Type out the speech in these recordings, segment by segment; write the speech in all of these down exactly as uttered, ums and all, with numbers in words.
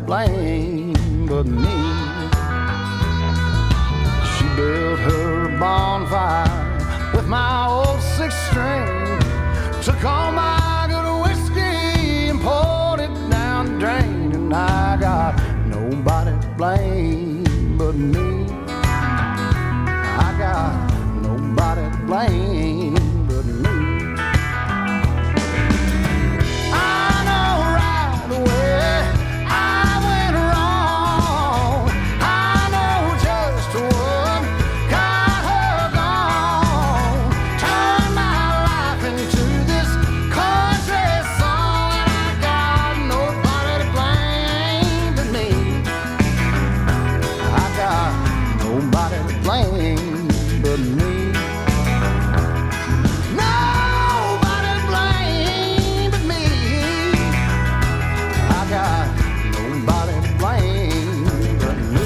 blame but me. She built her bonfire with my old six string, took all my good whiskey and poured it down the drain, and I got nobody to blame but me. I got nobody to blame but me. I know right away I went wrong. I know just what got her gone. Turned my life into this country song, and I got nobody to blame but me. I got nobody to blame but me. Nobody to blame but me. I got nobody to blame but me.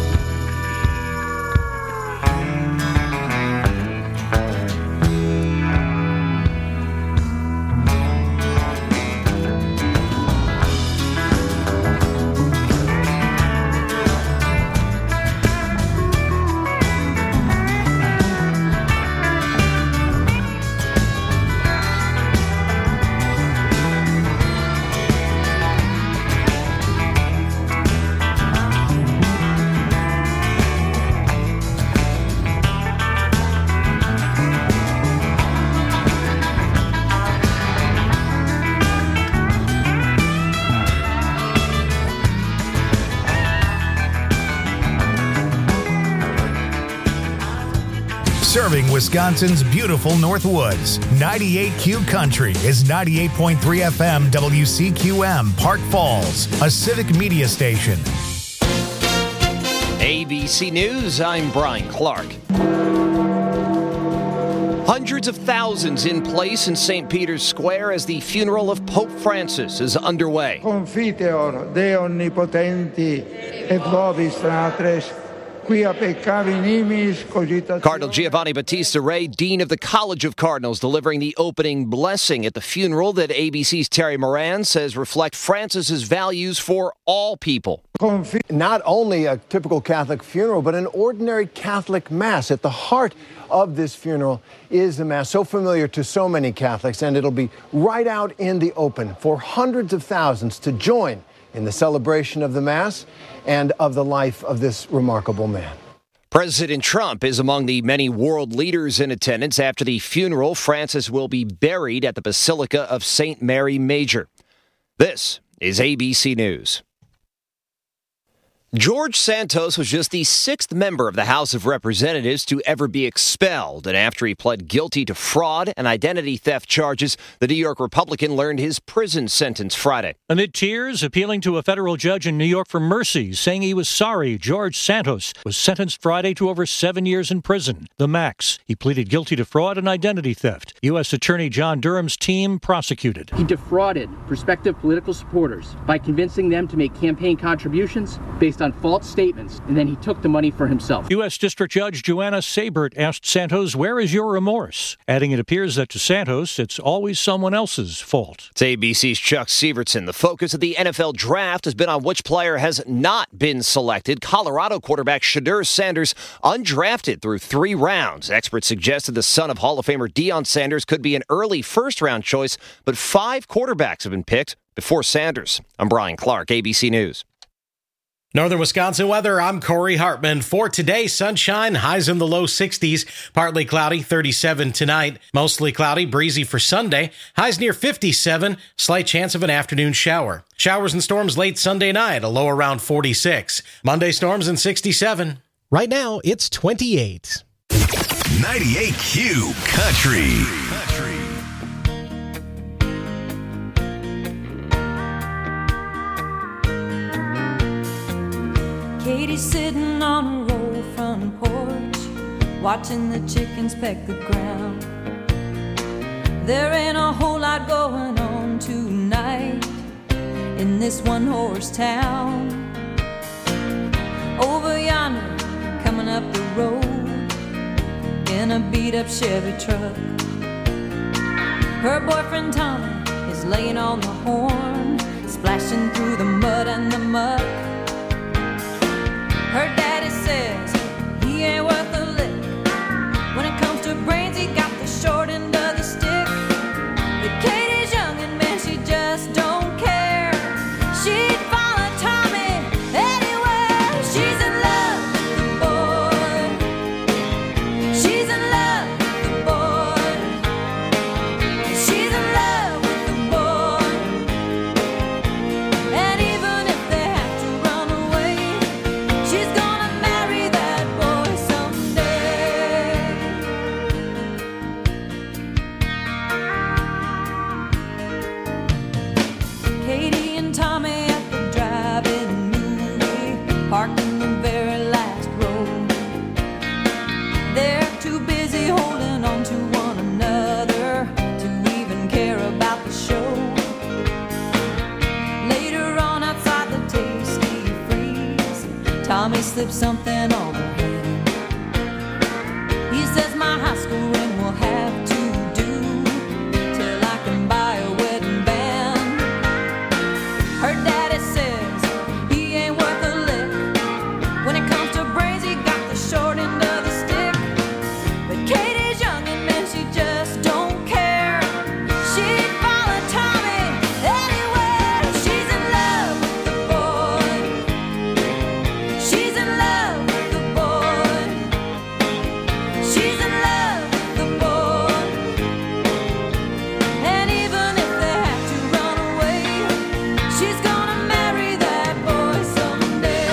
Serving Wisconsin's beautiful North Woods. ninety-eight Q Country is ninety-eight point three F M W C Q M, Park Falls, a civic media station. A B C News, I'm Brian Clark. Hundreds of thousands in place in Saint Peter's Square as the funeral of Pope Francis is underway. Confiteor Dei onnipotenti et vobis natres, quia peccavi nimis cogitationis. Cardinal Giovanni Battista Re, Dean of the College of Cardinals, delivering the opening blessing at the funeral that A B C's Terry Moran says reflect Francis's values for all people. Not only a typical Catholic funeral, but an ordinary Catholic Mass. At the heart of this funeral is the Mass, so familiar to so many Catholics, and it'll be right out in the open for hundreds of thousands to join in the celebration of the Mass and of the life of this remarkable man. President Trump is among the many world leaders in attendance. After the funeral, Francis will be buried at the Basilica of Saint Mary Major. This is A B C News. George Santos was just the sixth member of the House of Representatives to ever be expelled, and after he pled guilty to fraud and identity theft charges, the New York Republican learned his prison sentence Friday. Amid tears, appealing to a federal judge in New York for mercy, saying he was sorry, George Santos was sentenced Friday to over seven years in prison, the max. He pleaded guilty to fraud and identity theft. U S Attorney John Durham's team prosecuted. He defrauded prospective political supporters by convincing them to make campaign contributions based on false statements, and then he took the money for himself. U S District Judge Joanna Sabert asked Santos, "Where is your remorse?" Adding it appears that to Santos, it's always someone else's fault. It's A B C's Chuck Severson. The focus of the N F L draft has been on which player has not been selected. Colorado quarterback Shedeur Sanders undrafted through three rounds. Experts suggested the son of Hall of Famer Deion Sanders could be an early first-round choice, but five quarterbacks have been picked before Sanders. I'm Brian Clark, A B C News. Northern Wisconsin weather, I'm Corey Hartman. For today, sunshine, highs in the low sixties, partly cloudy, thirty-seven tonight. Mostly cloudy, breezy for Sunday, highs near fifty-seven, slight chance of an afternoon shower. Showers and storms late Sunday night, a low around forty-six. Monday storms in sixty-seven. Right now, it's twenty-eight. ninety-eight Q Country. Katie's sitting on a roll front porch, watching the chickens peck the ground. There ain't a whole lot going on tonight in this one-horse town. Over yonder, coming up the road in a beat-up Chevy truck, her boyfriend Tommy is laying on the horn, his splashing through the mud and the muck. Her daddy says he ain't worth a lick. When it comes to brains, he got the short end of the stick. But Katie's young and man, she just don't care. She'd follow Tommy anywhere. She's in love with the boy. She's in love with the boy. She's in love with the boy. And even if they have to run away, she's gonna marry that boy someday. Katie and Tommy at the drive-in movie, parked in the very last row. They're too busy holding on to one another to even care about the show. Later on outside the Tasty Freeze, Tommy slips something on her hand. He says my high school ring will have to do till I can buy a wedding band. Her daddy says he ain't worth a lick. When it comes to brains, he got the short end of the stick. But Katie's young and man, she just don't care. She'd follow Tommy anywhere. She's in love with the boy. She's in love with the boy. She's in love with the boy. And even if they have to run away, she's gonna marry that boy someday.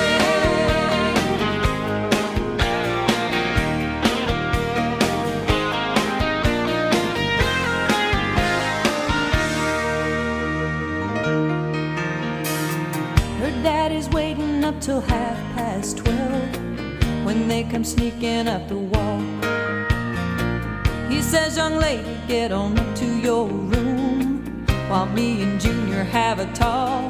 Her daddy's waiting up till half past twelve when they come sneaking up the wall. He says, young lady, get on up to your room while me and Junior have a talk.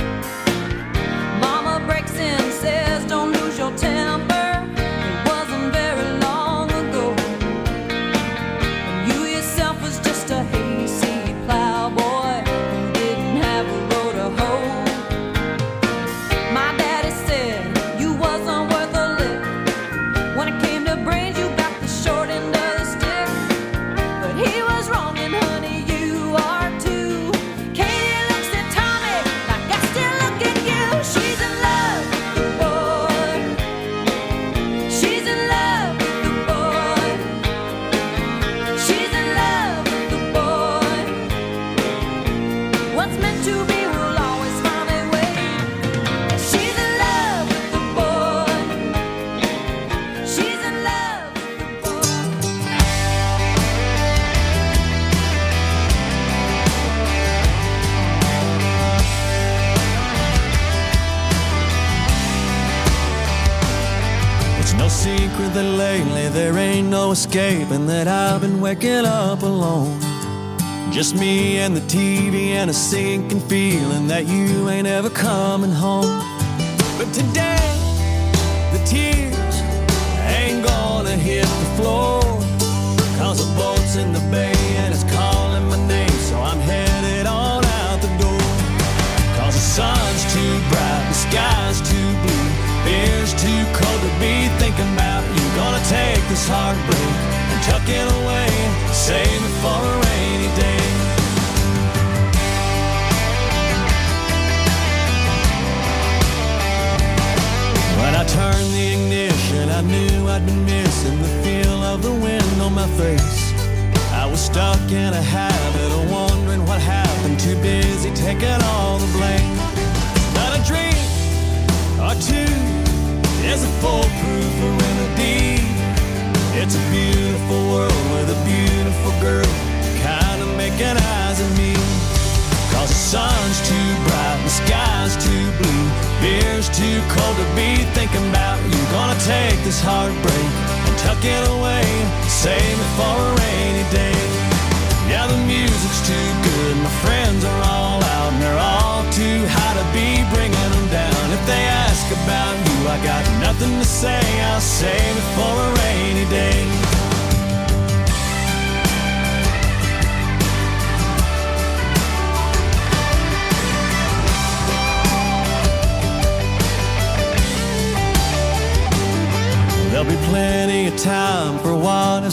Mama breaks in, says, don't lose your temper. It wasn't very long ago when you yourself was just a hayseed plowboy who didn't have a row to hoe. My daddy said you wasn't worth a lick. When it came to brains, you got the short end of the stick. But he was wrong, and honey, you are too. Katie looks at Tommy like I still look at you. She's in love with the boy. She's in love with the boy. She's in love with the boy. What's meant to be will always find a way. She's in love with the boy. She's in love with the boy. It's no secret that lately there ain't no escaping that I've been waking up alone. Just me and the T V and a sinking feeling that you ain't ever coming home. But today, the tears ain't gonna hit the floor, 'cause the boat's in the bay and it's calling my name, so I'm headed on out the door. 'Cause the sun's too bright, the sky's too blue, beer's too cold to be thinking about you. Gonna take this heartbreak and tuck it away, save it for a rainy day. When I turned the ignition, I knew I'd been missing the feel of the wind on my face. I was stuck in a habit of wondering what happened, too busy taking all the blame. But a dream or two is a foolproof remedy. It's a beautiful world with a beautiful girl kind of making eyes at me. 'Cause the sun's too bright, the sky's too blue, beer's too cold to be thinking about you. Gonna take this heartbreak and tuck it away, save it for a rainy day. Yeah, the music's too good, my friends are all out, and they're all too high to be bringing them down. If they ask about you, I got nothing to say, I'll save it for a rainy day.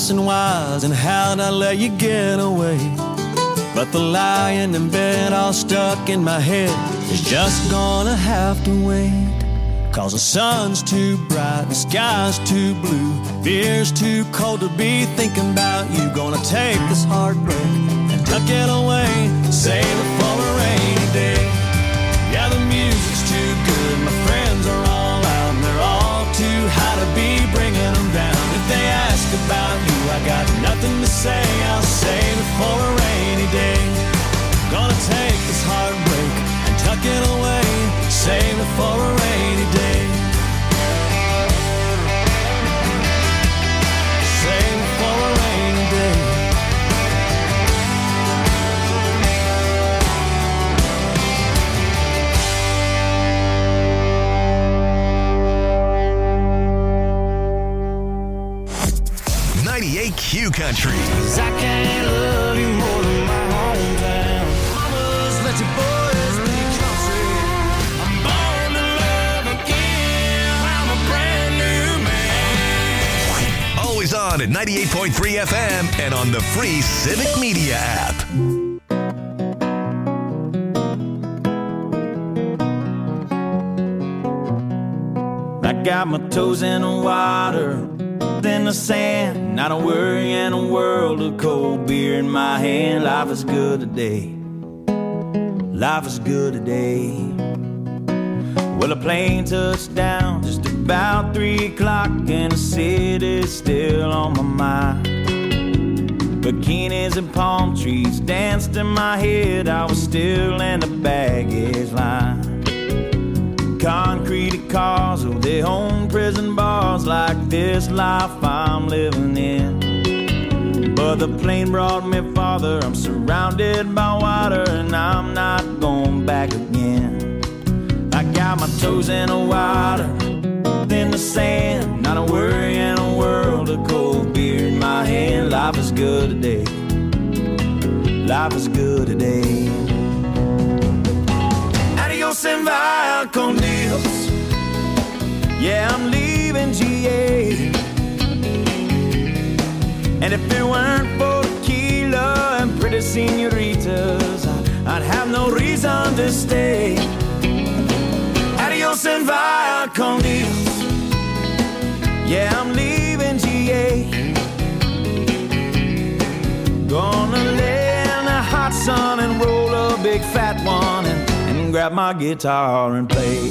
asking why's and how'd I let you get away. But the lying in bed all stuck in my head is just gonna have to wait. Cause the sun's too bright, the sky's too blue, beer's too cold to be thinking about you. Gonna take this heartbreak and tuck it away, save it for a rainy day. Yeah, the music's too good, my friends are all out, and they're all too high to be bringing them down. If they ask about you, I got nothing to say, I'll save it for a rainy day. Gonna take this heartbreak and tuck it away, save it for a rainy day. Save it for a rainy day. ninety-eight Q Country. 'Cause I can't love you more than my hometown. Mamas, let your boys be country. I'm born to love again. I'm a brand new man. Always on at ninety-eight point three F M and on the free Civic Media app. I got my toes in the water, in the sand, not a worry in a world of cold beer in my hand. Life is good today, life is good today. Well, a plane touched down just about three o'clock, and the city's still on my mind. Bikinis and palm trees danced in my head, I was still in the baggage line. Concrete cars, oh, they own prison bars, like this life I'm living in. But the plane brought me farther, I'm surrounded by water, and I'm not going back again. I got my toes in the water, in the sand, not a worry in a world of cold beer in my hand. Life is good today, life is good today. Adios and via con Dios. Yeah, I'm leaving G A. And if it weren't for tequila and pretty senoritas, I'd have no reason to stay. Adios and via con Dios. Yeah, I'm leaving G A. Gonna lay in the hot sun and roll a big fat one and grab my guitar and play.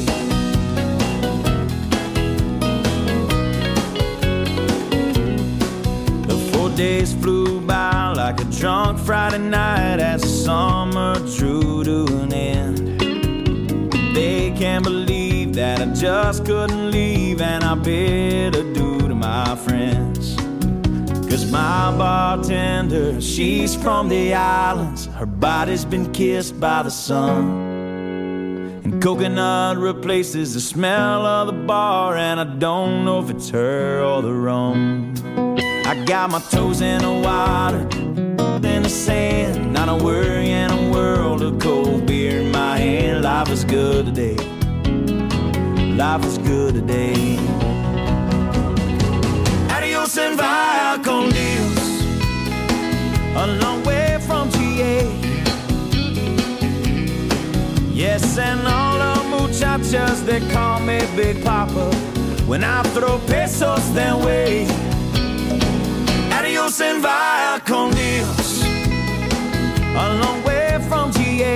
The four days flew by like a drunk Friday night as the summer drew to an end. They can't believe that I just couldn't leave, and I bid adieu to my friends. 'Cause my bartender, she's from the islands, her body's been kissed by the sun. And coconut replaces the smell of the bar, and I don't know if it's her or the rum. I got my toes in the water, in the sand, not a worry in a world of cold beer in my hand. Life is good today, life is good today. Adios and via con Dios, a long way from G A. Yes, and all the muchachas, they call me Big Papa when I throw pesos their way. Adios and via con Dios, a long way from G A.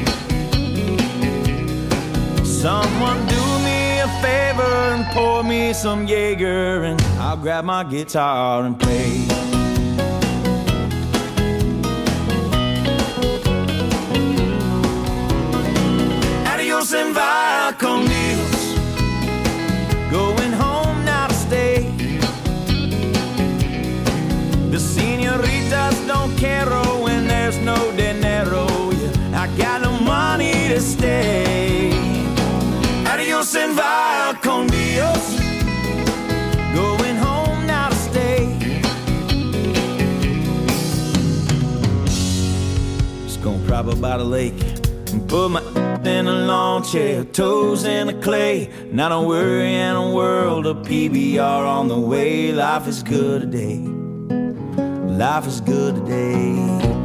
Someone do me a favor and pour me some Jaeger, and I'll grab my guitar and play. And via con Dios, going home now to stay. The senoritas don't care when there's no dinero. Yeah, I got no money to stay. Adios and via con Dios, going home now to stay. Just gonna prop up by the lake and put my in a lawn chair, toes in the clay, not a worry in a world of P B R on the way. Life is good today, life is good today.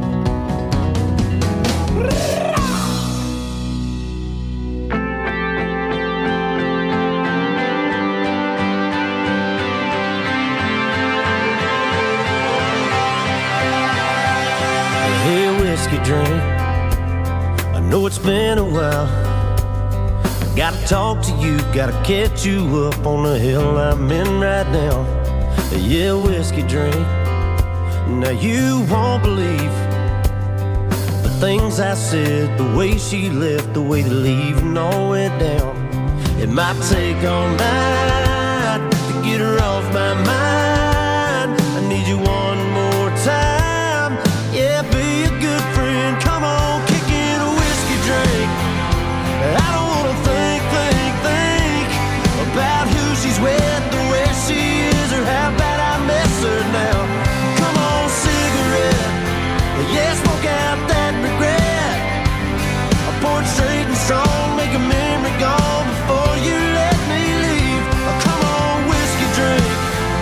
Hey, whiskey drink, I know it's been a while. Gotta talk to you, gotta catch you up on the hill I'm in right now. Yeah, whiskey drink. Now you won't believe the things I said, the way she left, the way the leaving all went down. It might take all night to get her off my mind. I need you one more time. Yeah, be a good friend. Come on, kick in a whiskey drink. I don't wanna think, think, think about who she's with, or where she is, or how bad I miss her now. Come on, cigarette, yeah, smoke out that regret. I pour it straight and strong, make a memory gone before you let me leave. Oh, come on, whiskey drink.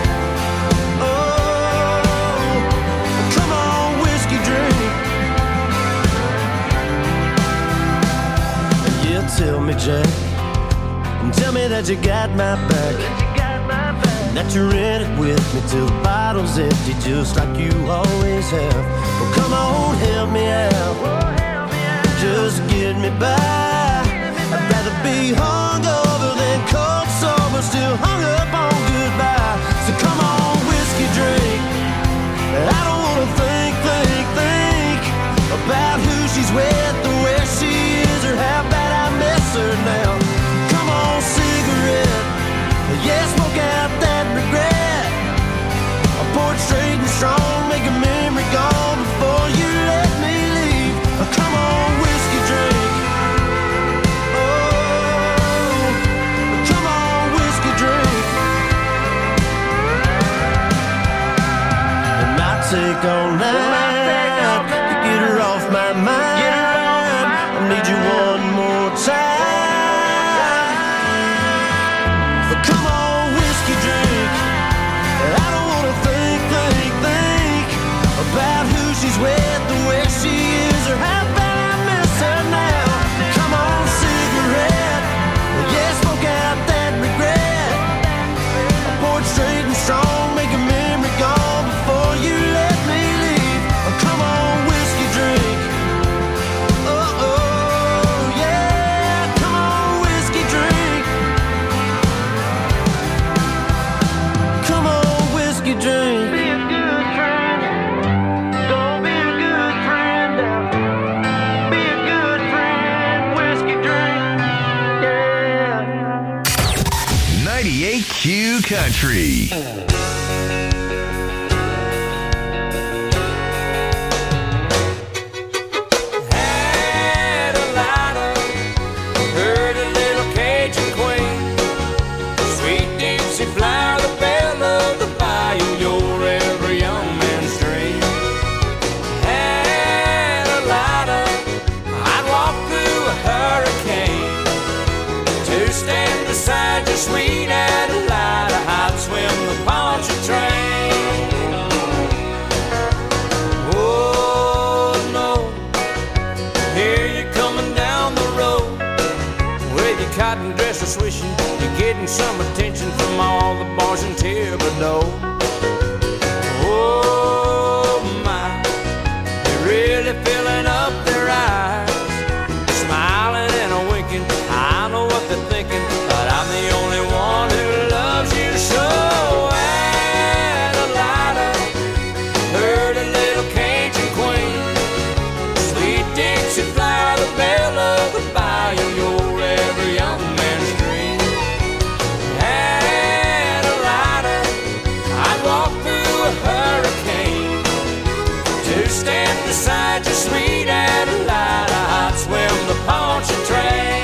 Oh, come on, whiskey drink. Yeah, tell me, Jack, and tell me that you got my back, that you're in it with me till the bottle's empty, just like you always have. Well, come on, help me out, just get me by. I'd rather be hungover than cold sober, still hung up on goodbye. So come on, whiskey drink. I don't wanna think, think, think about who she's with, or where she is, or how bad I miss her now. Come on, cigarette, yeah, smoke out that regret. I pour it straight and strong, make a memory gone before you let me leave. Oh, come on, whiskey drink. Oh, come on, whiskey drink. It might take all night to get her off my mind. I need you one more time. But come on, whiskey drink. I don't wanna think, think, think about who she's with, or where she is, or how bad I miss her now. Come on, cigarette, yeah, smoke out that regret. I pour it straight and strong, make a memory gone before you let me leave. Oh, come on, whiskey drink. Oh, oh, yeah, come on, whiskey drink. Come on, whiskey drink. Be a good friend. Go be a good friend now. Be a good friend, whiskey drink. Yeah. ninety-eight Q Country. Had a lighter, heard a little Cajun queen. Sweet Dixie flower, the belle of the bayou, you're every young man's dream. Had a lighter, I'd walk through a hurricane to stand beside your sweet Adelida. I'd swim the Pontchartrain. Oh no, here you're coming down the road with your cotton dresser swishing. You're getting some attention from all the boys in Thibodaux. Oh my, you're really filling up their eyes, smiling and a winking. I know what they're thinking, but I'm the only one who loves you so. Adelida, heard a little Cajun queen. Sweet Dixie flower, the belle of the bayou, you're every young man's dream. Adelida, I'd walk through a hurricane to stand beside your sweet Adelida. I'd swim the Pontchartrain.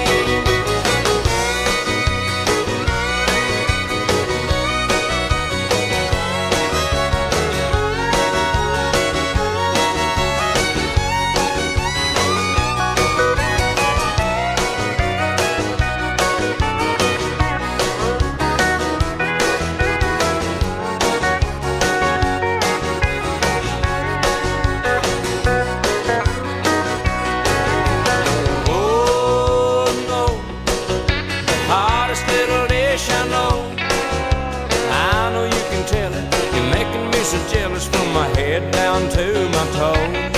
endless from my head down to my toes.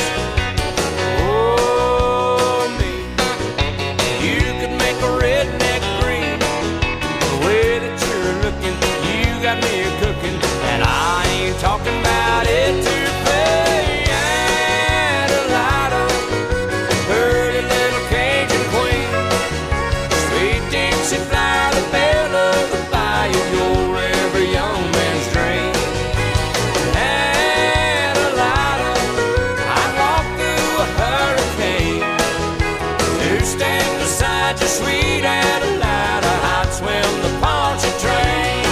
Oh, me, you could make a redneck green. The way that you're looking, you got me cooking, and I ain't talking about it too fast. Adelina, pretty little Cajun queen, sweet Dixie flower, the belle of the bayou, you're every young man's dream. Adelina, I'd walk through a hurricane to stand beside you, sweet Adelina. I'd swim the Pontchartrain.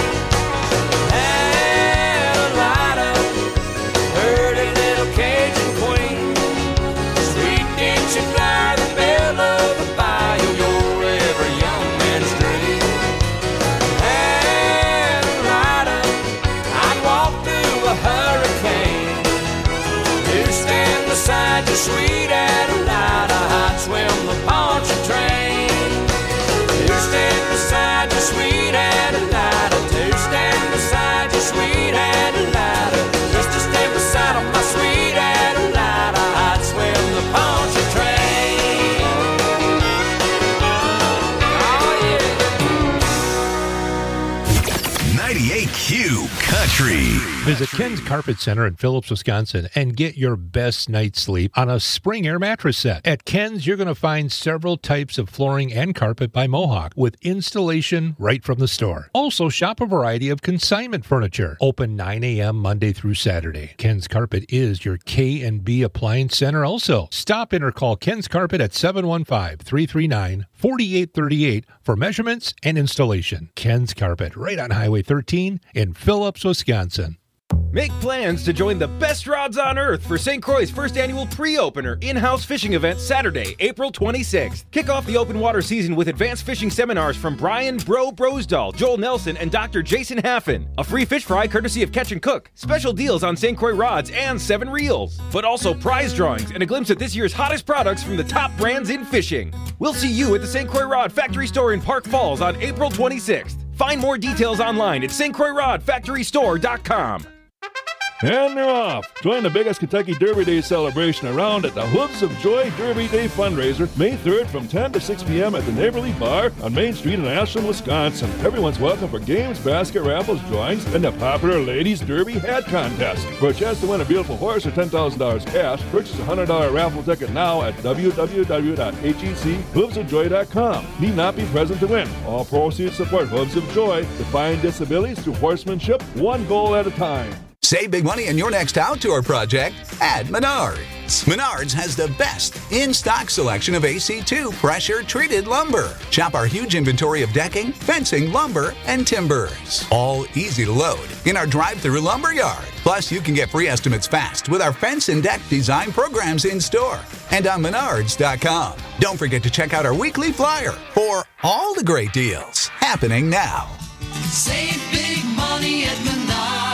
Adelina, pretty little Cajun queen, sweet Dixie flower, the belle of the bayou, you're every young man's dream. Adelina, I'd walk through a hurricane to stand beside you, sweet Adelina. I'd swim the Pontchartrain to stand beside you, sweet Adelina. To stand beside you, sweet Adelina. Just to stand beside of my sweet Adelina. I'd swim the Pontchartrain. Oh, yeah. ninety-eight Q Country. Visit Ken's Carpet Center in Phillips, Wisconsin, and get your best night's sleep on a Spring Air mattress set. At Ken's, you're going to find several types of flooring and carpet by Mohawk with installation right from the store. Also, shop a variety of consignment furniture. Open nine a.m. Monday through Saturday. Ken's Carpet is your K and B Appliance Center also. Stop in or call Ken's Carpet at seven one five, three three nine, four eight three eight for measurements and installation. Ken's Carpet, right on Highway thirteen in Phillips, Wisconsin. Make plans to join the best rods on earth for Saint Croix's first annual pre-opener in-house fishing event Saturday, April twenty-sixth. Kick off the open water season with advanced fishing seminars from Brian Bro Brosdahl, Joel Nelson, and Doctor Jason Haffen. A free fish fry courtesy of Catch and Cook. Special deals on Saint Croix rods and seven reels. But also prize drawings and a glimpse at this year's hottest products from the top brands in fishing. We'll see you at the Saint Croix Rod Factory Store in Park Falls on April twenty-sixth. Find more details online at S T Croix Rod Factory Store dot com. And they're off. Join the biggest Kentucky Derby Day celebration around at the Hooves of Joy Derby Day fundraiser, May third from ten to six p.m. at the Neighborly Bar on Main Street in Ashland, Wisconsin. Everyone's welcome for games, basket raffles, drawings, and the popular Ladies Derby Hat Contest. For a chance to win a beautiful horse or ten thousand dollars cash, purchase a one hundred dollars raffle ticket now at w w w dot h e c hooves of joy dot com. Need not be present to win. All proceeds support Hooves of Joy, defying disabilities through horsemanship, one goal at a time. Save big money on your next outdoor project at Menards. Menards has the best in-stock selection of A C two pressure-treated lumber. Shop our huge inventory of decking, fencing, lumber, and timbers. All easy to load in our drive-through lumber yard. Plus, you can get free estimates fast with our fence and deck design programs in-store and on menards dot com. Don't forget to check out our weekly flyer for all the great deals happening now. Save big money at Menards.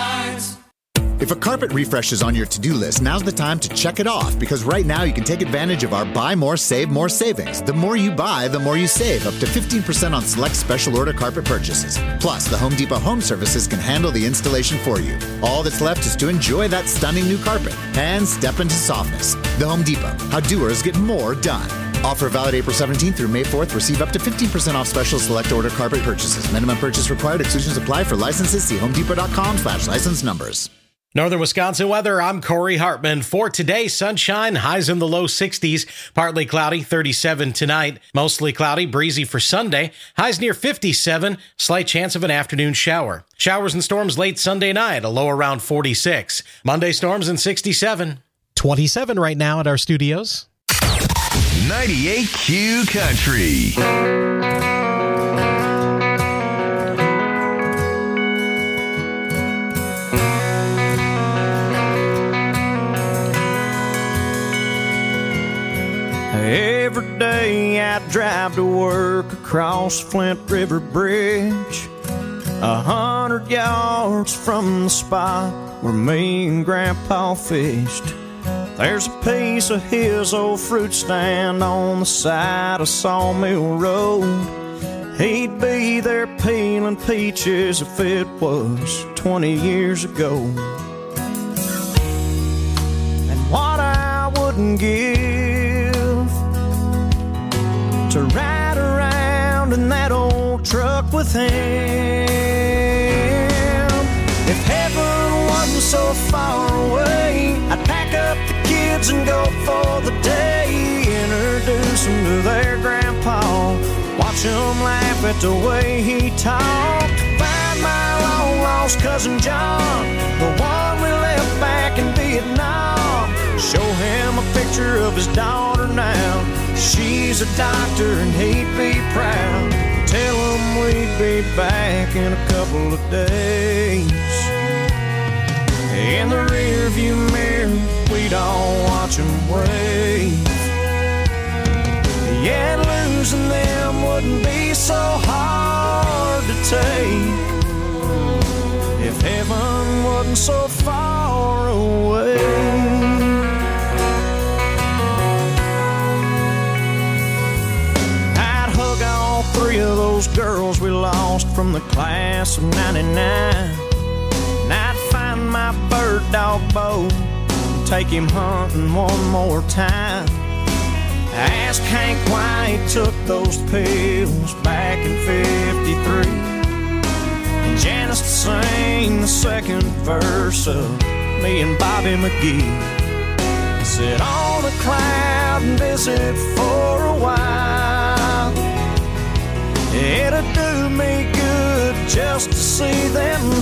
If a carpet refresh is on your to-do list, now's the time to check it off, because right now you can take advantage of our Buy More, Save More savings. The more you buy, the more you save, up to fifteen percent on select special order carpet purchases. Plus, the Home Depot Home Services can handle the installation for you. All that's left is to enjoy that stunning new carpet and step into softness. The Home Depot, how doers get more done. Offer valid April seventeenth through May fourth. Receive up to fifteen percent off special select order carpet purchases. Minimum purchase required. Exclusions apply. For licenses, see home depot dot com slash license numbers. Northern Wisconsin weather, I'm Corey Hartman. For today, sunshine, highs in the low sixties, partly cloudy, thirty-seven tonight. Mostly cloudy, breezy for Sunday, highs near fifty-seven, slight chance of an afternoon shower. Showers and storms late Sunday night, a low around forty-six. Monday storms in sixty-seven. twenty-seven right now at our studios. ninety-eight Q Country. Every day I drive to work across Flint River Bridge, a hundred yards from the spot where me and Grandpa fished. There's a piece of his old fruit stand on the side of Sawmill Road. He'd be there peeling peaches if it was twenty years ago. wouldn't give to ride around in that old truck with him. If heaven wasn't so far away, I'd pack up the kids and go for the day. Introduce them to their grandpa, watch them laugh at the way he talked. Find my long lost cousin John, the one we left back in Vietnam. Show him a picture of his daughter now. She's a doctor and he'd be proud. Tell him we'd be back in a couple of days. In the rear view mirror, we'd all watch him wave. Yeah, losing them wouldn't be so hard to take if heaven wasn't so far away. I'd hug all three of those girls we lost from the class of ninety-nine. And I'd find my bird dog Bo, take him hunting one more time. I asked Hank why he took those pills back in fifty-three. And Janice to sing the second verse of me and Bobby McGee. Sit on a cloud and visit for a while. It'd do me good just to see them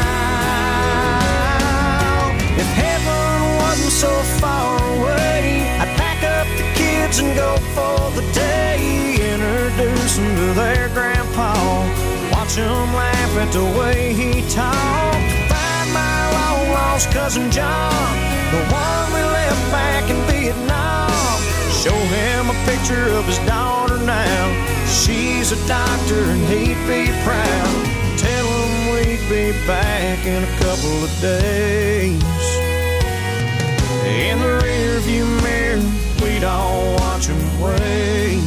smile. If heaven wasn't so far away, I'd pack up the kids and go for the day. Introduce them to their grandpa, watch them laugh at the way he talked. Find my long lost cousin John, the one we left back in Vietnam. Show him a picture of his daughter now. She's a doctor and he'd be proud. Tell him we'd be back in a couple of days. In the rear view mirror, we'd all watch him wave.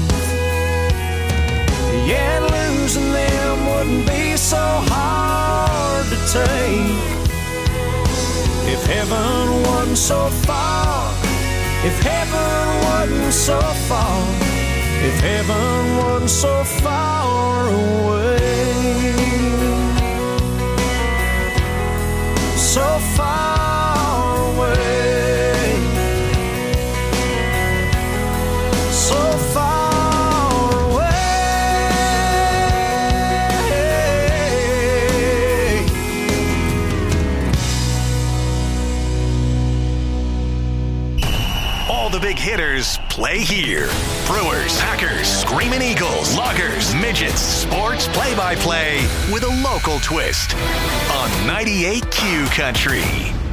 Yeah, losing them wouldn't be so hard to take if heaven wasn't so far. If heaven wasn't so far. If heaven wasn't so far away. So far away. So far away. All the big hitters play here. Brewers, Packers, Screamin' Eagles, Loggers, Midgets, sports play-by-play with a local twist on ninety-eight Q Country.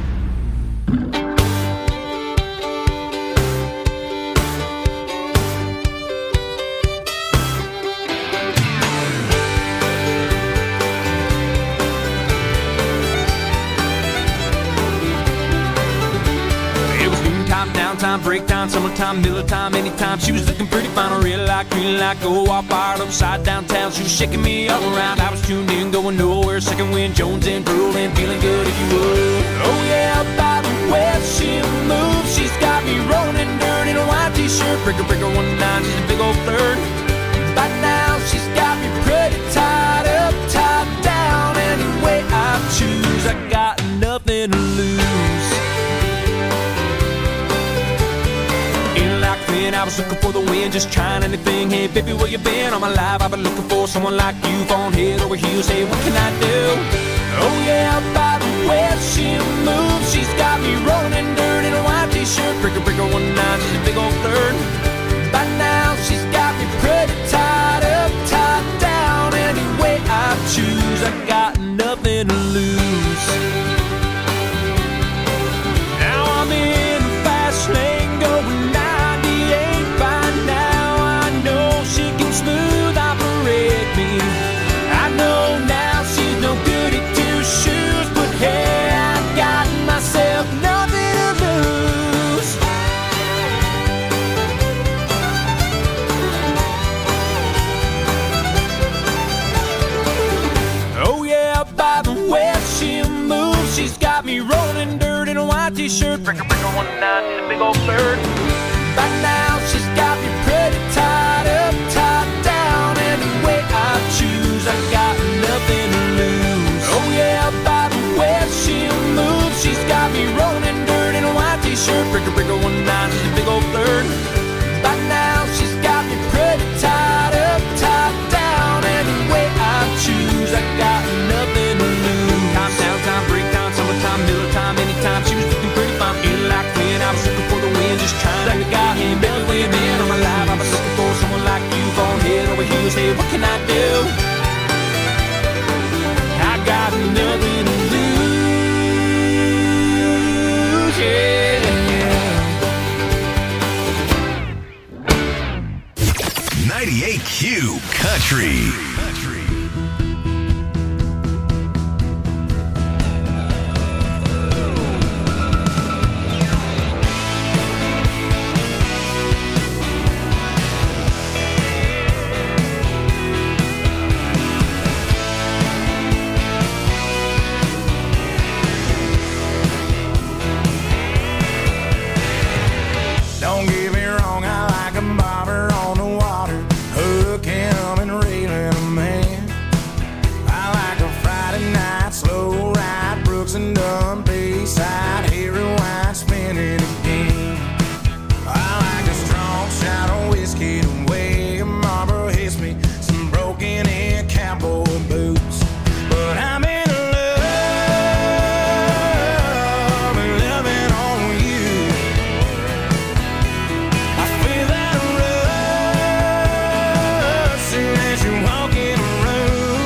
Downtime, breakdown, summertime, Miller time, anytime. She was looking pretty fine, a real like, green like, go all fired upside downtown. She was shaking me all around. I was tuned in, going nowhere. Second wind, Jones in, rolling, feeling good if you would. Oh yeah, by the way she moves, she's got me rolling dirt in a white t-shirt. Breaker, breaker, one nine, she's a big old flirt. By now, she's got me pretty tied up, tied down. Any way I choose, I got nothing to lose. I was looking for the win, just trying anything. Hey, baby, where you been? All my life I've been looking for someone like you, on head over heels. Hey, what can I do? Oh yeah, by the way she moves, she's got me rolling dirt in a white t-shirt. Breaker, breaker, one nine, she's a big old flirt. By now, she's got me pretty tied up, tied down. Any way I choose, I got nothing to lose. Now I'm in the fast lane going smooth operate me. I know now she's no good at two shoes, but hey, I got myself nothing white t-shirt, breaker, breaker, one nine, need a big old bird. By now she's got me pretty tied up, tied down. Any way I choose, I got nothing to lose. Oh yeah, by the way she'll move, she's got me rolling in dirt in a white t-shirt, breaker, breaker, one nine, need a big old bird. By now she's got me pretty tied up, tied down. Any way I choose, I got nothing to lose. Time, downtime, breakdown, summertime, middle time, anytime. She was looking pretty fine, feeling like when I was looking for the wind, just trying to like got him, barely weighing in on my life. I was looking for someone like you, going head over heels. Hey, what can I do? I got nothing to lose, yeah. ninety-eight Q Country. Don't get me wrong, I like a bobber on the water, hooking and reeling a man. I like a Friday night slow ride, Brooks and Dunn Bayside, Harry White spinning again. I like a strong shot of whiskey to weigh, Marlboro hits me, some broken in cowboy boots. But I'm in love and loving on you. I feel that rush soon as you walk in the room.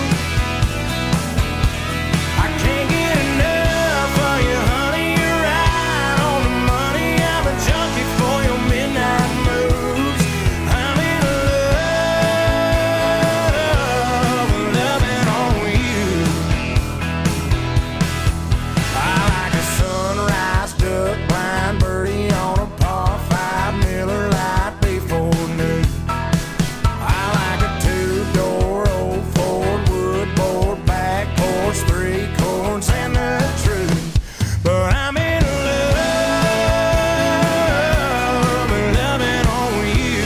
I can't get enough of you, honey. You're right on the money. I'm a junkie for your midnight moves. I'm in love and loving on you. I like a sunrise duck, blind birdie on a par five, Miller Lite before noon. I like a two-door old Ford, wood board, back porch, three chords, and the truth. But I'm in love and loving on you.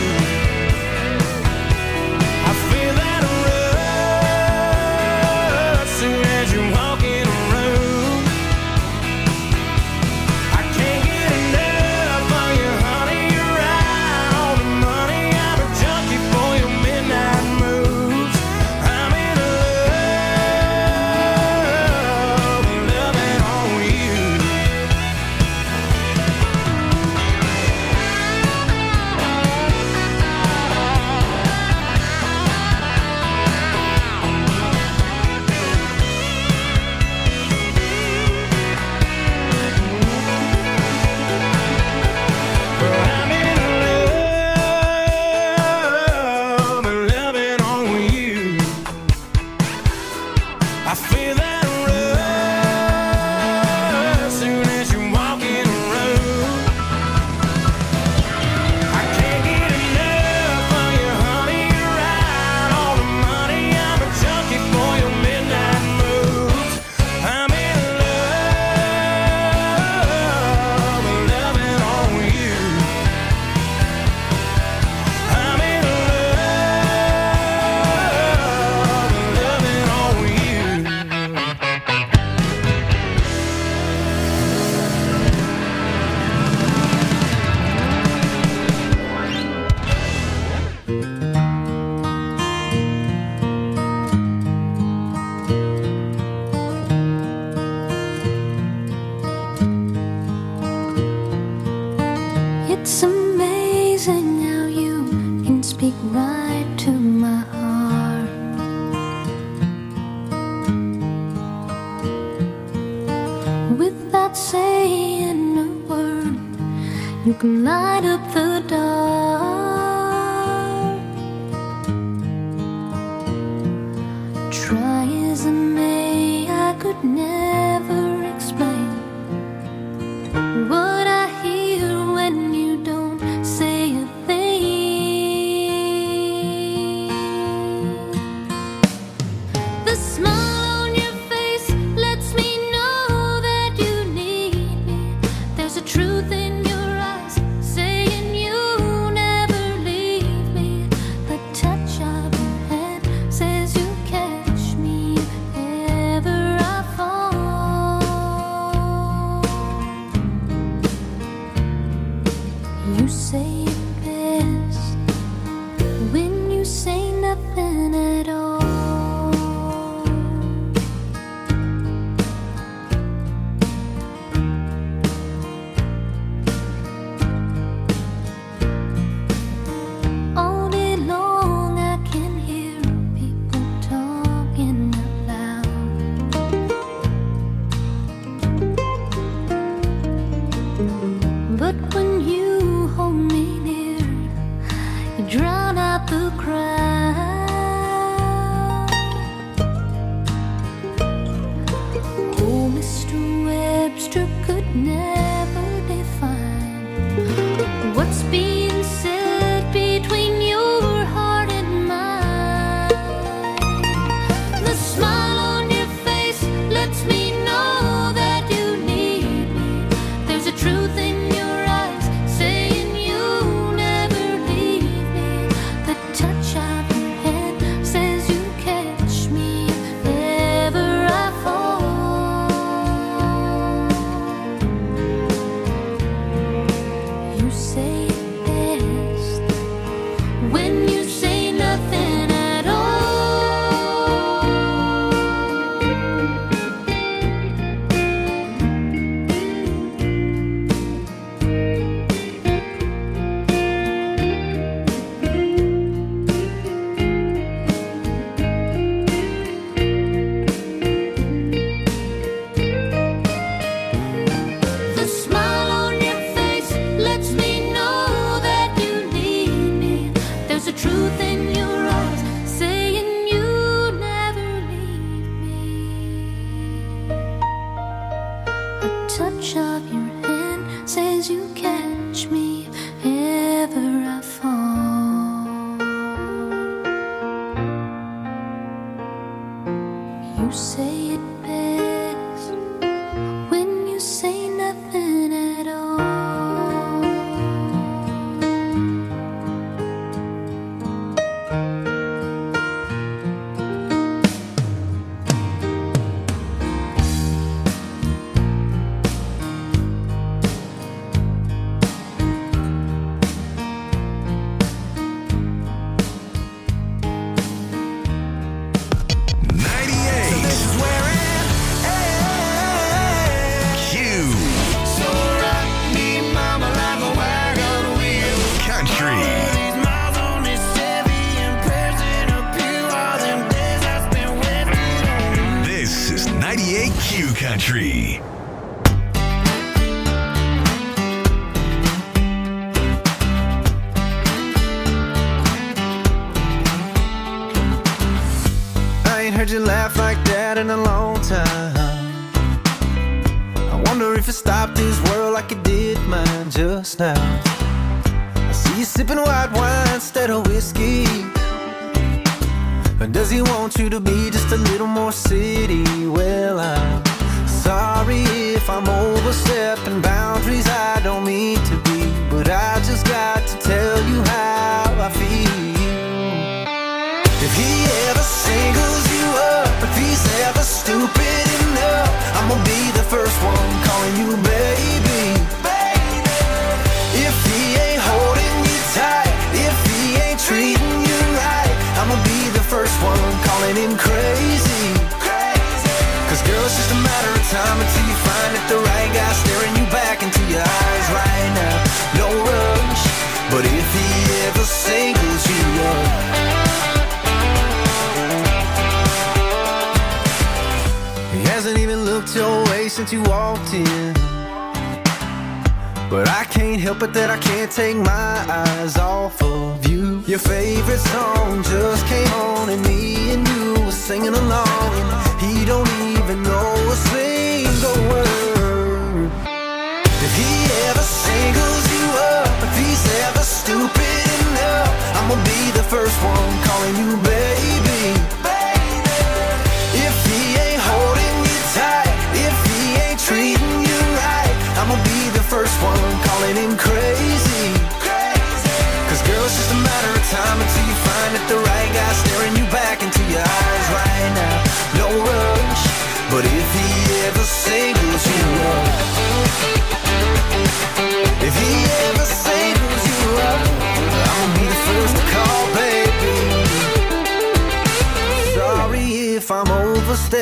I feel that rush soon as you walk in the room. I can't get enough of you, honey. You're right on the money. I'm a junkie for your midnight moves. I'm in love and loving on you. But I'm in love and loving on you. I feel that rush soon as you walk in the room. I can't get enough of you, honey. You're right on the money. I'm a junkie for your midnight moves. I'm in love and loving on you. I'm in love and loving on you. It's amazing how you can speak right to my heart. Without saying a word, you can light up the dark. Try as I may, I could never explain what I hear when you don't say a thing. The smile on your face lets me know that you need me. You say it best when you say nothing at all. All day long I can hear people talking out loud. But when you hold me near, you drown out the crowd. Oh, Mister Webster could never define what's being said between your heart and mine. The smile on your face lets me know that you need me. There's a truth in your eyes saying you'll never leave me. The touch of your hand says you catch me if ever I fall. You say it best when you say nothing at all. The smile on your face lets me know that you need me. There's a truth in your eyes saying you never leave me. A touch of your hand says you catch me if ever I fall. You say it best when you say nothing at all. ninety-eight Q So rock me, mama, like a wagon wheel. Country. These miles on this Chevy and prayers in a pew. All them days I spent waiting on you. This is ninety-eight Q Country. I ain't heard you laugh like that in a long time. I wonder if it stopped this world like it did mine just now. I see you sipping white wine instead of whiskey. And does he want you to be just a little more city? Well, I'm sorry if I'm overstepping boundaries I don't mean to be, but I just got to tell you how I feel. If he ever singles you up, if he's ever stupid enough, I'ma be the first one calling you baby. If he ain't holding you tight, if he ain't treating you right, I'ma be the first one calling him crazy. Cause girl, it's just a matter of time until you find that the right guy staring you back into your eyes right now. No rush, but if he ever singles you up, he hasn't even looked your way since you walked in. But I can't help it that I can't take my eyes off of you. Your favorite song just came on and me and you were singing along, and he don't even know a single word. If he ever singles you up, if he's ever stupid enough, I'ma be the first one calling you baby. If he ain't holding you tight, if he ain't treating you right, I'ma be the first one calling him crazy. Cause girl, it's just a matter of time until you find that the right guy staring you back into your eyes right now. No rush, but if he ever singles you up, if he ever singles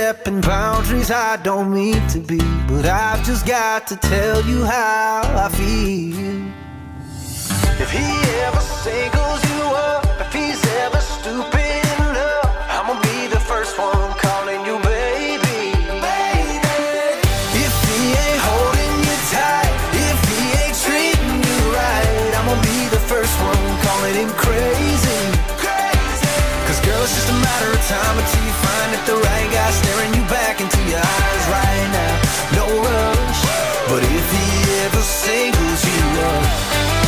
stepping boundaries I don't mean to be, but I've just got to tell you how I feel. If he ever singles you up, if he's ever stupid enough, I'ma be the first one calling you baby. Baby. If he ain't holding you tight, if he ain't treating you right, I'ma be the first one calling him crazy. Crazy. Cause girl, it's just a matter of time until you find that the right guy staring you back into your eyes right now. No rush, but if he ever singles you up,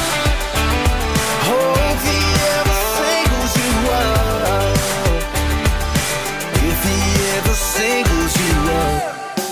if he ever singles you up, if he ever singles you up.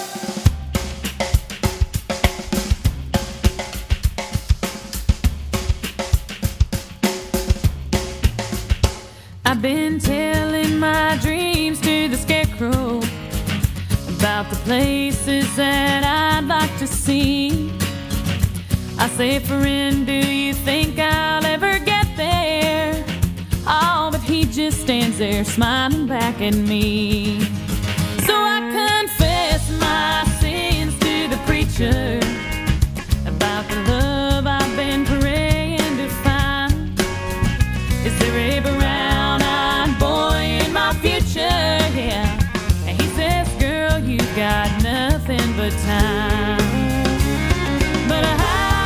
I've been telling my dreams to the scarecrow about the places that I'd like to see. I say, friend, do you think I'll ever get there? Oh, but he just stands there smiling back at me. So I confess my sins to the preacher about the love I've been praying to find. Is there a brown-eyed boy in my future? Yeah. And he says, girl, you got nothing but time. But I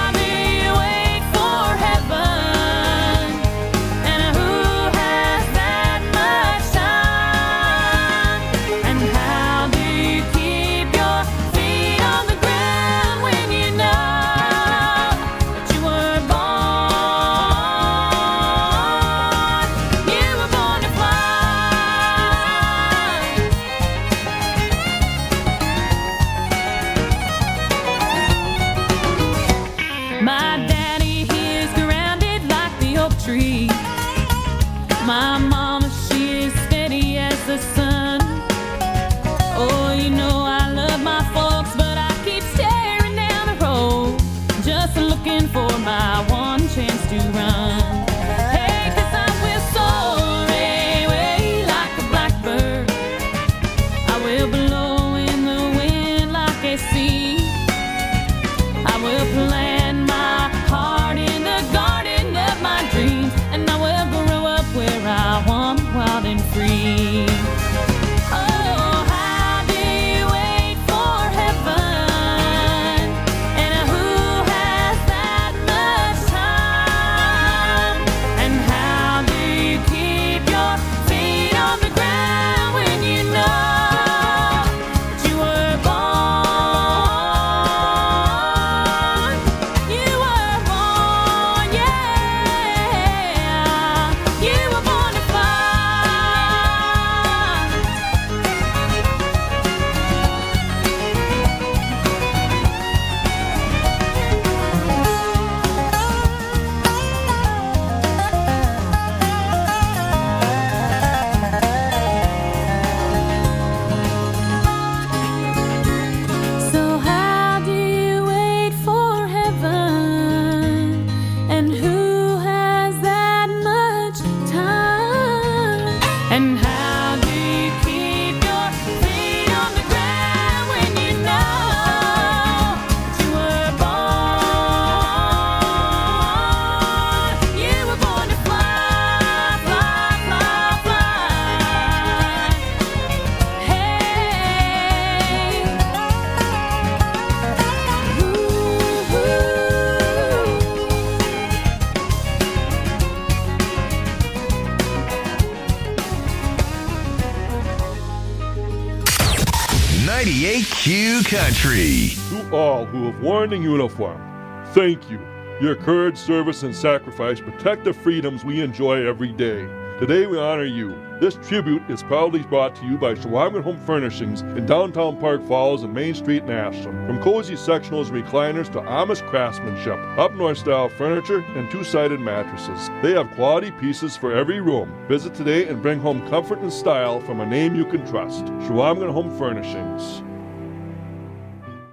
ninety-eight Q Country. To all who have worn the uniform, thank you. Your courage, service, and sacrifice protect the freedoms we enjoy every day. Today we honor you. This tribute is proudly brought to you by Shawamigan Home Furnishings in downtown Park Falls and Main Street in Ashland. From cozy sectionals and recliners to Amish craftsmanship, up-north style furniture, and two-sided mattresses. They have quality pieces for every room. Visit today and bring home comfort and style from a name you can trust. Shawamigan Home Furnishings.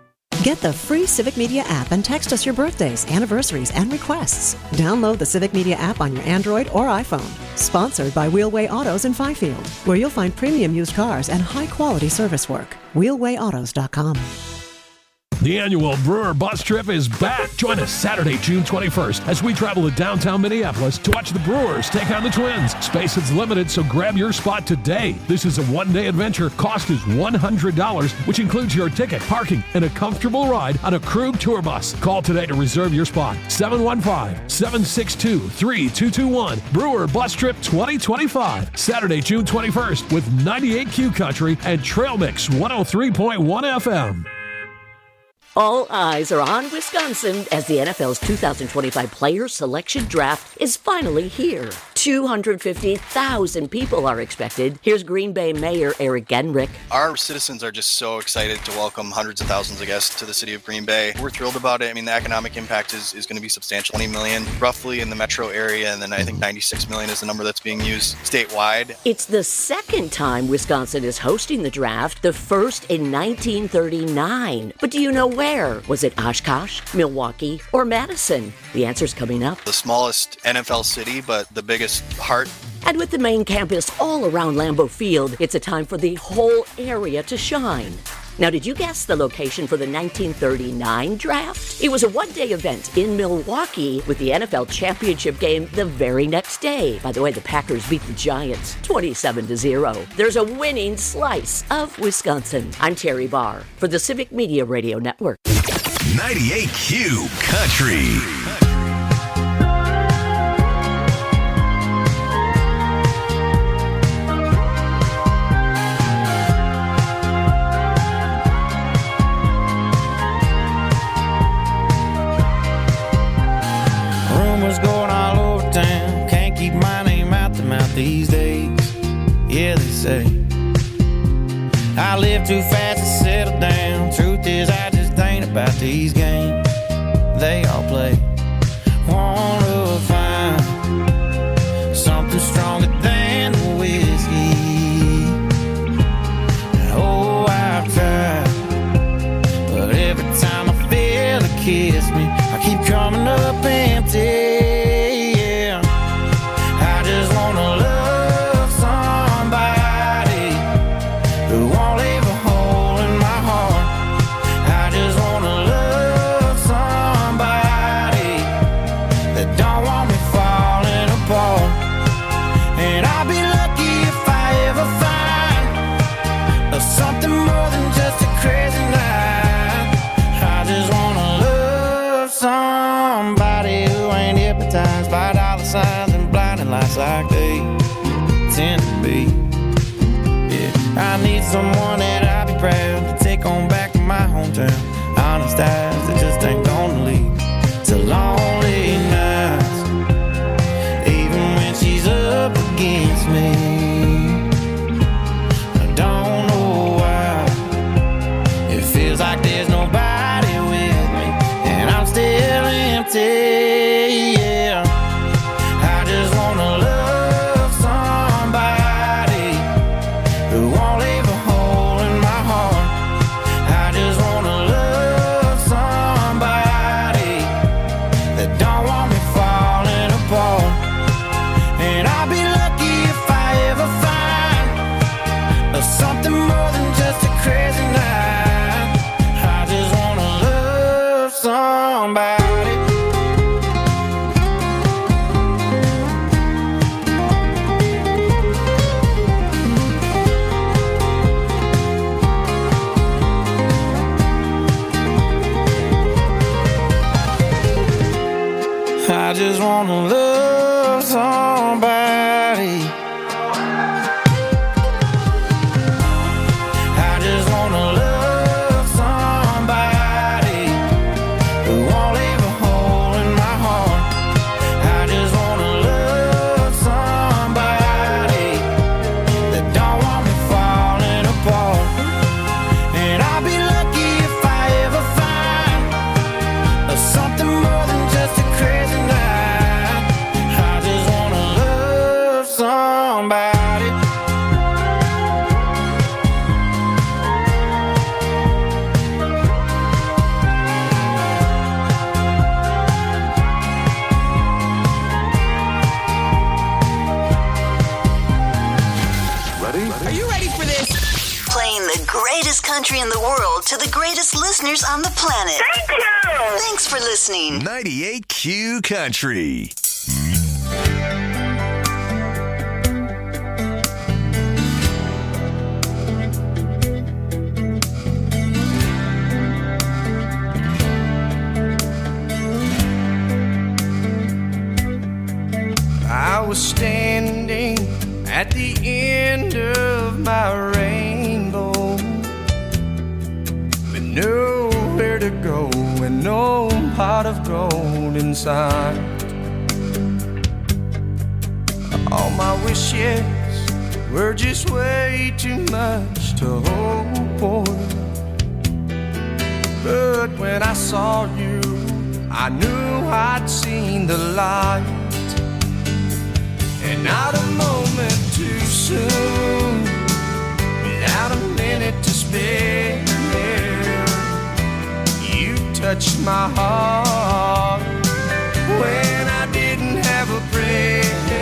Get the free Civic Media app and text us your birthdays, anniversaries, and requests. Download the Civic Media app on your Android or iPhone. Sponsored by Wheelway Autos in Fifield, where you'll find premium used cars and high-quality service work. wheelway autos dot com. The annual Brewer Bus Trip is back. Join us Saturday, June twenty-first, as we travel to downtown Minneapolis to watch the Brewers take on the Twins. Space is limited, so grab your spot today. This is a one-day adventure. Cost is one hundred dollars, which includes your ticket, parking, and a comfortable ride on a Krug tour bus. Call today to reserve your spot. seven one five, seven six two, three two two one. Brewer Bus Trip twenty twenty-five. Saturday, June twenty-first, with ninety-eight Q Country and Trail Mix one oh three point one F M. All eyes are on Wisconsin as the N F L's two thousand twenty-five Player Selection Draft is finally here. two hundred fifty thousand people are expected. Here's Green Bay Mayor Eric Genrich. Our citizens are just so excited to welcome hundreds of thousands of guests to the city of Green Bay. We're thrilled about it. I mean, the economic impact is, is going to be substantial. twenty million roughly in the metro area, and then I think ninety-six million is the number that's being used statewide. It's the second time Wisconsin is hosting the draft, the first in nineteen thirty-nine. But do you know where? Was it Oshkosh, Milwaukee, or Madison? The answer's coming up. The smallest N F L city, but the biggest heart. And with the main campus all around Lambeau Field, it's a time for the whole area to shine. Now, did you guess the location for the nineteen thirty-nine draft? It was a one-day event in Milwaukee with the N F L championship game the very next day. By the way, the Packers beat the Giants twenty-seven to zero. There's a winning slice of Wisconsin. I'm Terry Barr for the Civic Media Radio Network. ninety-eight Q Country. Rumors going all over town, can't keep my name out the mouth these days. Yeah, they say I live too fast to settle down. Truth is, I just ain't about these games they all play. Wanna find something stronger than the whiskey. Oh, I've tried, but every time I feel it kiss me, I keep coming up empty. Yeah, I just wanna love somebody who won't leave a hole in my heart. I just wanna love somebody that don't want me falling apart. And I'll be lucky if I ever find something more than just a crazy night. I just wanna love somebody who ain't hypnotized by dollar signs and blinding lights like they tend to be. Yeah, I need someone that I'll be proud to take on back to my hometown. Honest eyes that just ain't gonna lead to lonely nights, even when she's up against me. I don't know why it feels like there's nobody with me, and I'm still empty. Yeah, I just wanna love somebody who won't leave a hole in my heart. I just wanna love somebody that don't want me falling apart. And I'll be lucky if I ever find something more than just a crazy night. I just wanna love somebody. I just wanna love somebody. I just wanna love somebody who won't leave a hole in my heart. I just wanna love somebody that don't want me falling apart. And I'll be lucky if I ever find something more than just a crazy night. I just wanna love country in the world to the greatest listeners on the planet. Thank you! Thanks for listening. ninety-eight Q Country. I was standing at the end of my rainbow with nowhere to go and no pot of gold inside. All my wishes were just way too much to hope for. But when I saw you, I knew I'd seen the light. And not a moment too soon, without a minute to spare, you touched my heart when I didn't have a prayer.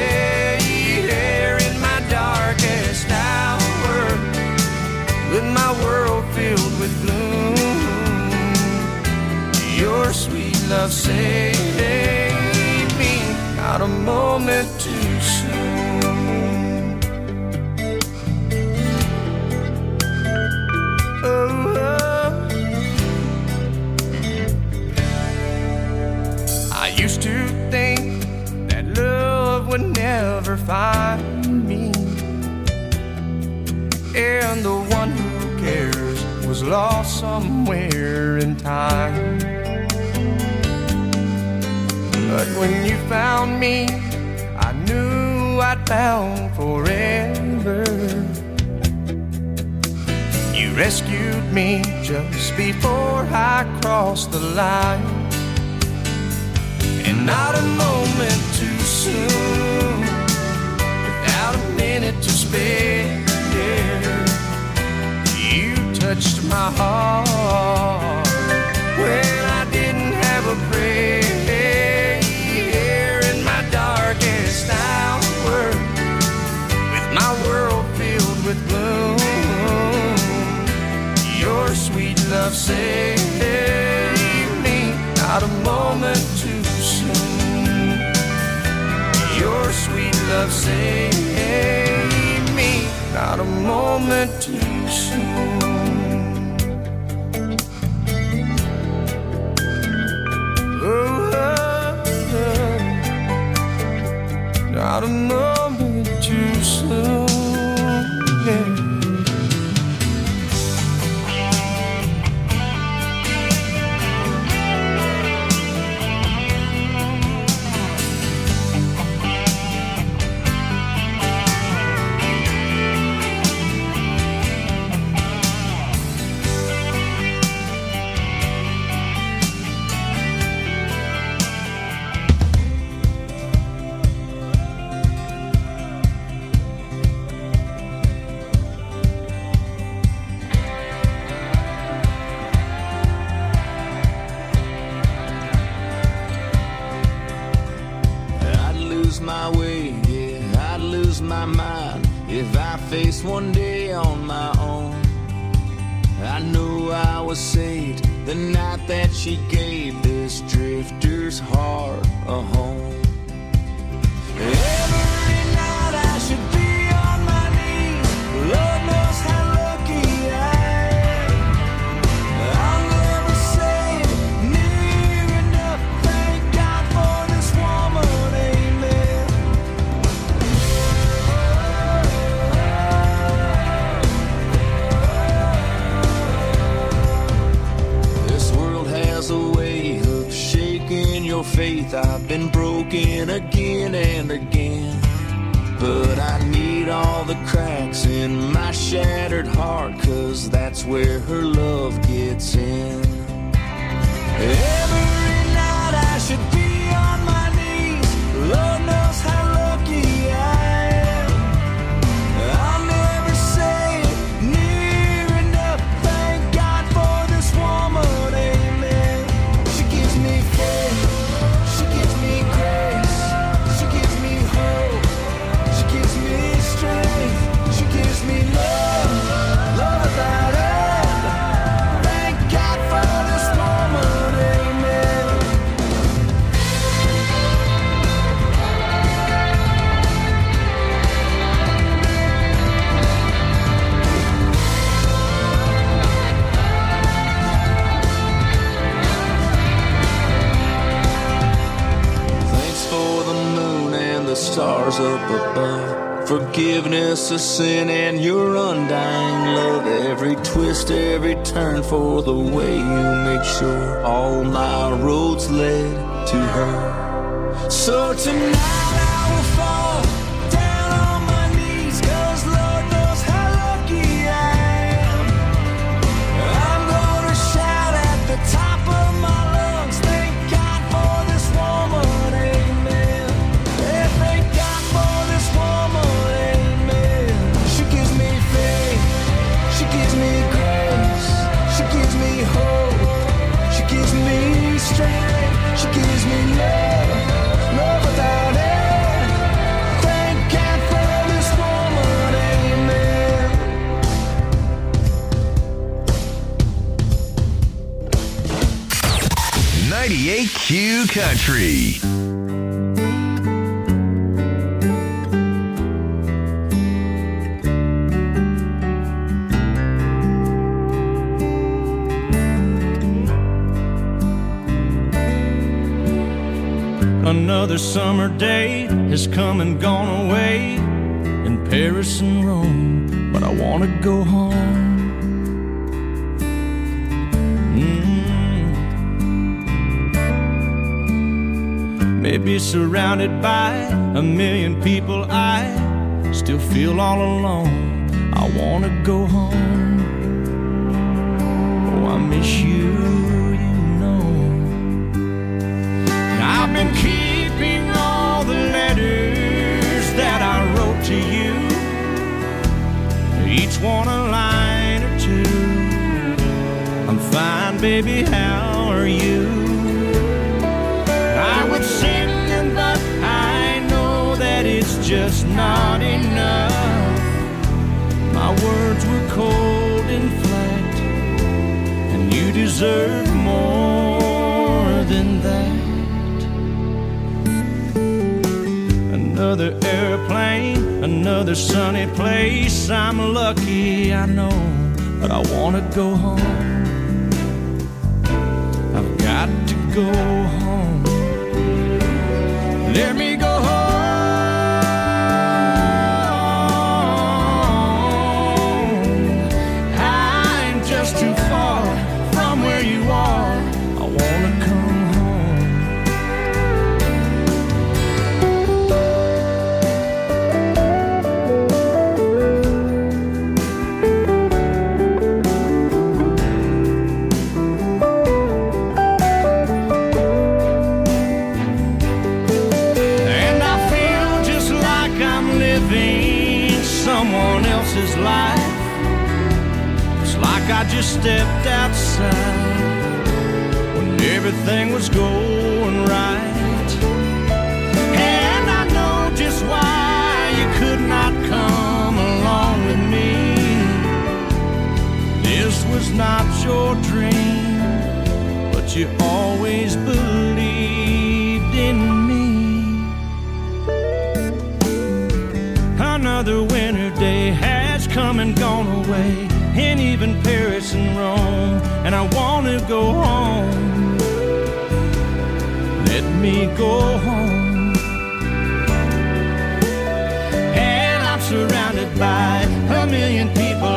In my darkest hour, with my world filled with gloom, your sweet love saved me. Not a moment too soon. Oh, oh. I used to think that love would never find me, and the one who cares was lost somewhere in time. But when you found me, I knew I'd found forever. You rescued me just before I crossed the line. And not a moment too soon, without a minute to spare, you touched my heart when I didn't have a prayer. Darkest hour, with my world filled with gloom, your sweet love saved me. Not a moment too soon, your sweet love saved me. Not a moment too soon. Oh, oh, oh. Not a moment too soon, yeah. My way, yeah, I'd lose my mind if I faced one day on my own. I knew I was saved the night that she gave this drifter's heart a home. Every night I should be on my knees, Lord knows how lucky I am. I'll never say near enough, thank God for this woman. Faith, I've been broken again and again, but I need all the cracks in my shattered heart, 'cause that's where her love gets in. Every night I should be on my knees, Lord knows how lucky I am. I'll never say near enough, thank God for this woman, amen. She gives me faith, she gives me grace, she gives me hope, she gives me strength, she gives me love, love without end. for the moon and the stars up above. Forgiveness of sin and your undying love. Every twist, every turn for the way you make sure all my roads led to her. So tonight I will fall down on my knees, 'cause Lord knows how lucky I am. I'm gonna shout at the top of my lungs, thank God for this woman, amen. Yeah, thank God for this woman, amen. She gives me faith, she gives me grace, she gives me hope, she gives me strength, she gives me love, love without end. Thank God for this woman, amen. ninety-eight Q Country. Another summer day has come and gone away in Paris and Rome, but I want to go home. Mm. Maybe surrounded by a million people, I still feel all alone. I want to go home. Oh, I miss you. I've been keeping all the letters that I wrote to you, each one a line or two. I'm fine, baby, how are you? I would sing, but I know that it's just not enough. My words were cold and flat, and you deserve more than that. Another airplane, another sunny place. I'm lucky, I know, but I want to go home. I've got to go home. Let me go home. I'm just too far from where you are. I want to come home. Someone else's life. It's like I just stepped outside when everything was going right. And I know just why you could not come along with me. This was not your dream, but you always believed in me. Another winter day has come and gone away, and even Paris and Rome, and I want to go home. Let me go home. And I'm surrounded by a million people,